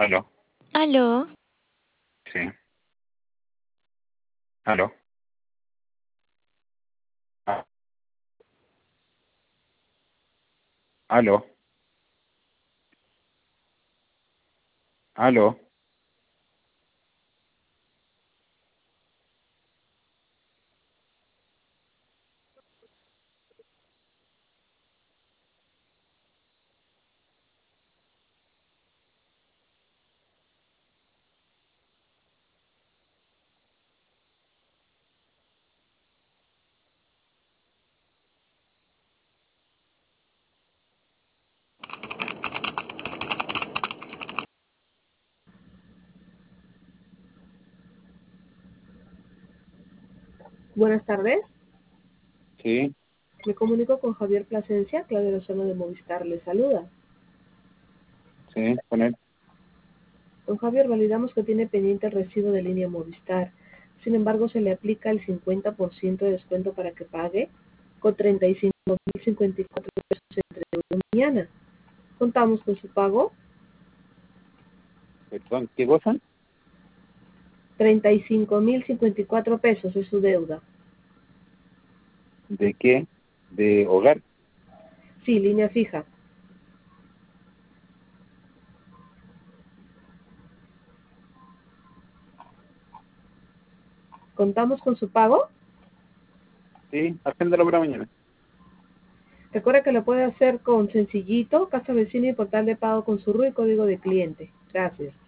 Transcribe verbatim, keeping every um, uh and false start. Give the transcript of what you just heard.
Aló, Aló, sí, aló, ah, aló, aló. Buenas tardes, Sí, me comunico con Javier Plasencia, Claudia Lozano de Movistar le saluda. sí, con él. Don Javier, validamos que tiene pendiente el recibo de línea Movistar. Sin embargo, se le aplica el cincuenta por ciento de descuento para que pague con treinta y cinco mil cincuenta y cuatro pesos entre hoy y mañana. ¿Contamos con su pago? Perdón, ¿qué cosa? treinta y cinco mil cincuenta y cuatro pesos es su deuda. ¿De qué? ¿De hogar? Sí, línea fija. ¿Contamos con su pago? Sí, haciéndolo para mañana. Recuerda que lo puede hacer con Sencillito, Casa Vecina y Portal de Pago con su R U y código de cliente. Gracias.